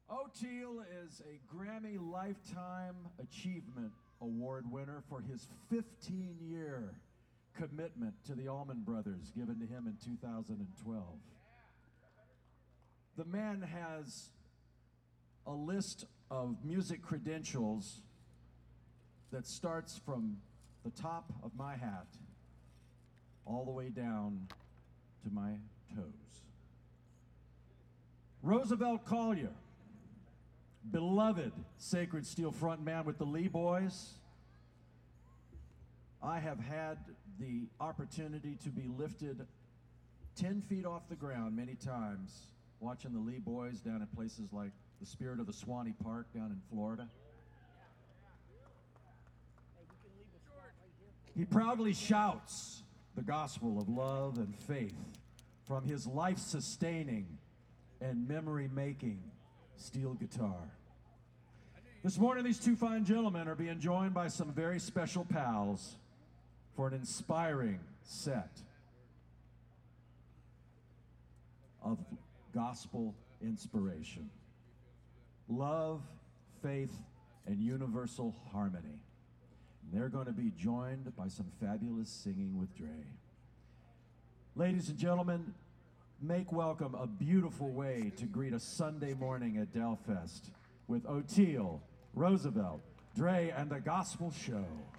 Oteil is a Grammy Lifetime Achievement Award winner for his 15-year commitment to the Allman Brothers, given to him in 2012. The man has a list of music credentials that starts from the top of my hat all the way down to my toes. Roosevelt Collier, beloved Sacred Steel frontman with the Lee Boys. I have had the opportunity to be lifted 10 feet off the ground many times watching the Lee Boys down at places like the Spirit of the Swanee Park down in Florida. He proudly shouts the gospel of love and faith from his life-sustaining and memory-making steel guitar. This morning, these two fine gentlemen are being joined by some very special pals for an inspiring set of gospel inspiration. Love, faith, and universal harmony. And they're going to be joined by some fabulous singing with Dre. Ladies and gentlemen, make welcome a beautiful way to greet a Sunday morning at Delfest with Oteil, Roosevelt, Dre, and the Gospel Show.